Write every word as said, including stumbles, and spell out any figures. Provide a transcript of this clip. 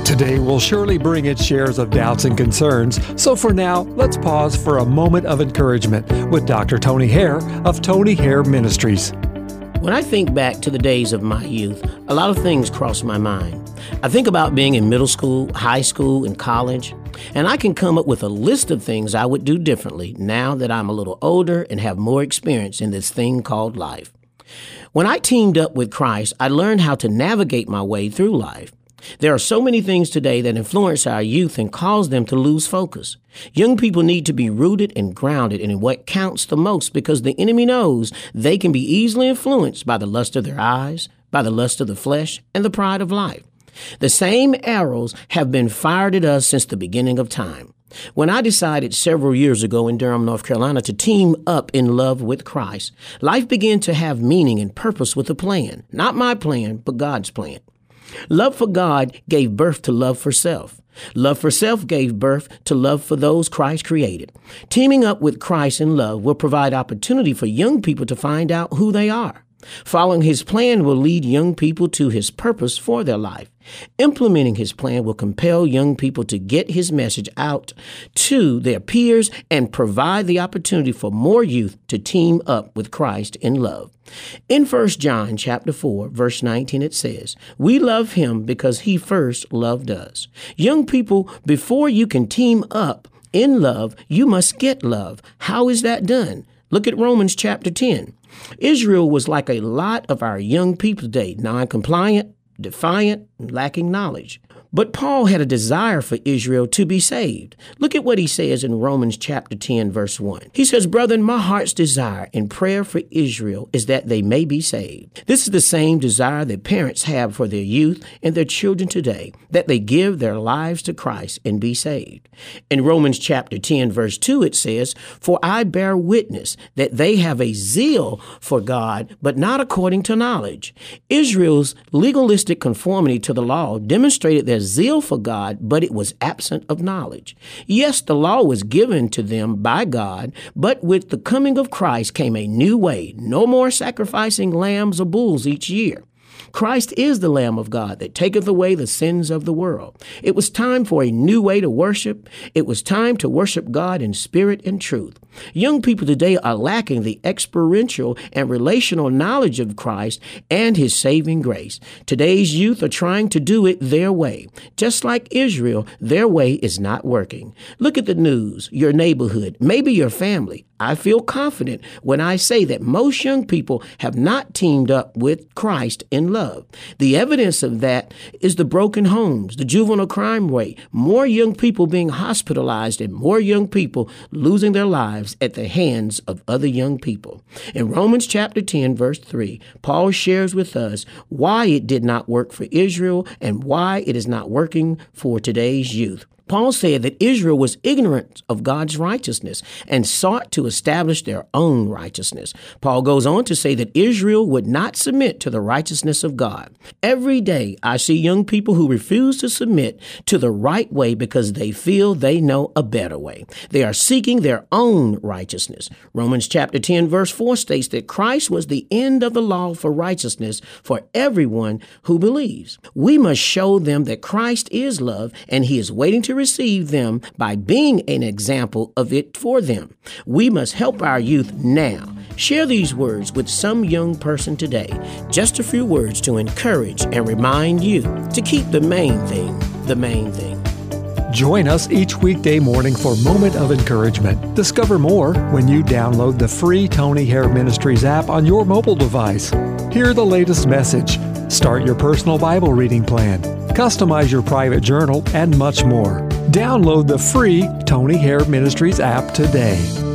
Today will surely bring its shares of doubts and concerns, so for now, let's pause for a moment of encouragement with Doctor Tony Hare of Tony Hare Ministries. When I think back to the days of my youth, a lot of things cross my mind. I think about being in middle school, high school, and college, and I can come up with a list of things I would do differently now that I'm a little older and have more experience in this thing called life. When I teamed up with Christ, I learned how to navigate my way through life. There are so many things today that influence our youth and cause them to lose focus. Young people need to be rooted and grounded in what counts the most because the enemy knows they can be easily influenced by the lust of their eyes, by the lust of the flesh, and the pride of life. The same arrows have been fired at us since the beginning of time. When I decided several years ago in Durham, North Carolina, to team up in love with Christ, life began to have meaning and purpose with a plan. Not my plan, but God's plan. Love for God gave birth to love for self. Love for self gave birth to love for those Christ created. Teaming up with Christ in love will provide opportunity for young people to find out who they are. Following his plan will lead young people to his purpose for their life. Implementing his plan will compel young people to get his message out to their peers and provide the opportunity for more youth to team up with Christ in love. In First John chapter four, verse nineteen, it says, "We love him because he first loved us." Young people, before you can team up in love, you must get love. How is that done? Look at Romans chapter ten. Israel was like a lot of our young people today, non-compliant, defiant, lacking knowledge. But Paul had a desire for Israel to be saved. Look at what he says in Romans chapter ten, verse one. He says, "Brethren, my heart's desire and prayer for Israel is that they may be saved." This is the same desire that parents have for their youth and their children today, that they give their lives to Christ and be saved. In Romans chapter ten, verse two, it says, "For I bear witness that they have a zeal for God, but not according to knowledge." Israel's legalistic conformity to the law demonstrated their zeal for God, but it was absent of knowledge. Yes, the law was given to them by God, but with the coming of Christ came a new way. No more sacrificing lambs or bulls each year. Christ is the Lamb of God that taketh away the sins of the world. It was time for a new way to worship. It was time to worship God in spirit and truth. Young people today are lacking the experiential and relational knowledge of Christ and his saving grace. Today's youth are trying to do it their way. Just like Israel, their way is not working. Look at the news, your neighborhood, maybe your family. I feel confident when I say that most young people have not teamed up with Christ in love. The evidence of that is the broken homes, the juvenile crime rate, more young people being hospitalized, and more young people losing their lives at the hands of other young people. In Romans chapter ten, verse three, Paul shares with us why it did not work for Israel and why it is not working for today's youth. Paul said that Israel was ignorant of God's righteousness and sought to establish their own righteousness. Paul goes on to say that Israel would not submit to the righteousness of God. Every day I see young people who refuse to submit to the right way because they feel they know a better way. They are seeking their own righteousness. Romans chapter ten, verse four states that Christ was the end of the law for righteousness for everyone who believes. We must show them that Christ is love and he is waiting to receive them by being an example of it for them. We must help our youth now. Share these words with some young person today. Just a few words to encourage and remind you to keep the main thing, the main thing. Join us each weekday morning for Moment of Encouragement. Discover more when you download the free Tony Hare Ministries app on your mobile device. Hear the latest message. Start your personal Bible reading plan. Customize your private journal and much more. Download the free Tony Hare Ministries app today.